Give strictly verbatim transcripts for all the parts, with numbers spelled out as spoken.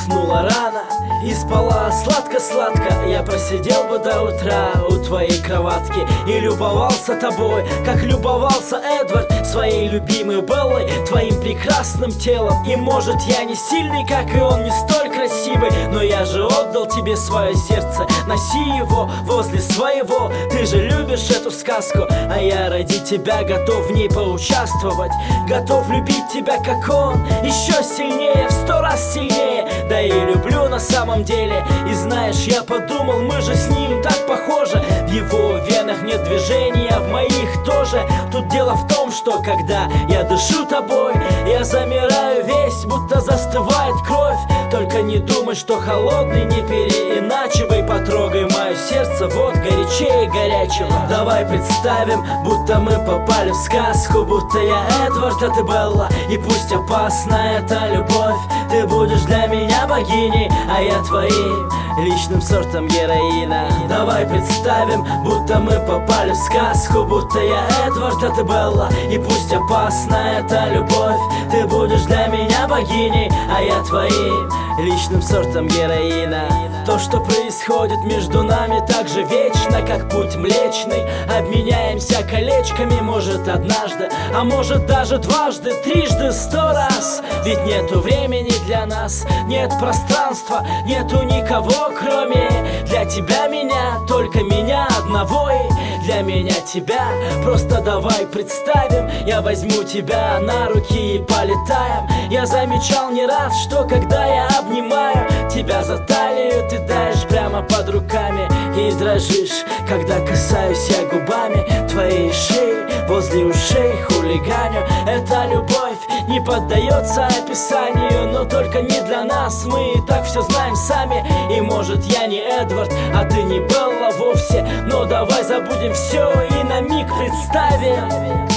уснула рано и спала сладко-сладко. Я просидел бы до утра у твоей кроватки и любовался тобой, как любовался Эдвард своей любимой Беллой, твоим прекрасным телом. И может я не сильный, как и он, не столь красивый, но я же отдал тебе свое сердце, носи его возле своего. Ты же любишь эту сказку, а я ради тебя готов в ней поучаствовать. Готов любить тебя, как он, еще сильнее, в сто раз сильнее. Да и люблю на самом деле. И знаешь, я подумал, мы же с ним так похожи. В его венах нет движения, а в моих тоже. Тут дело в том, что когда я дышу тобой, я замираю весь, будто застывает кровь. Только не думай, что холодный, не переиначивай. Потрогай мое сердце, вот горячее горячего. Давай представим, будто мы попали в сказку, будто я Эдвард, а ты Белла. И пусть опасна эта любовь, ты будешь для меня богиней, а я твоим личным сортом героина. Давай представим, будто мы попали в сказку, будто я Эдвард, а ты Белла. И пусть опасна эта любовь, ты будешь для меня богиней, а я твоим личным сортом героина. То, что происходит между нами, так же вечно, как путь млечный. Обменяемся колечками, может однажды, а может даже дважды, трижды, сто раз. Ведь нету времени для нас, нет пространства, нету никого, кроме для тебя меня, только меня одного. И для меня тебя, просто давай представим, я возьму тебя на руки и полетаем. Я замечал не раз, что когда я обнимаю тебя за талию, ты таешь прямо под руками и дрожишь, когда касаюсь я губами твоей шеи, возле ушей хулиганю. Эта любовь не поддается описанию, но только не для нас, мы и так все знаем сами. И может я не Эдвард, а ты не Белла вовсе, но давай забудем все и на миг представим,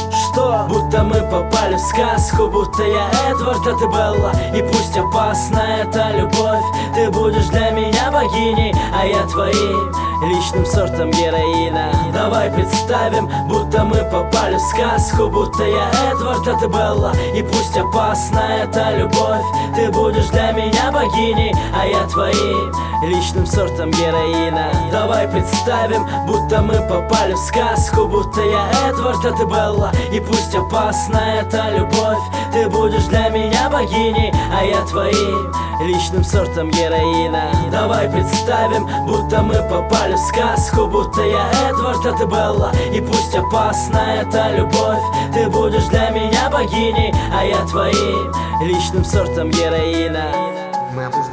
что будто мы попали в сказку, будто я Эдвард, а ты Белла. И пусть опасна эта любовь, ты будешь для меня богиней, а я твоим личным сортом героина. Давай представим, будто мы попали в сказку, будто я Эдвард, а ты Белла. И пусть опасна эта любовь, ты будешь для меня богиней, а я твоим личным сортом героина. Давай представим, будто мы попали в сказку, будто я Эдвард, а ты Белла. И пусть опасна эта любовь, ты будешь для меня богиней, а я твоим личным сортом героина. Давай представим, будто мы попали в сказку, будто я Эдвард, а ты Белла. И пусть опасна эта любовь, ты будешь для меня богиней, а я твоим личным сортом героина. Мы обузнаем.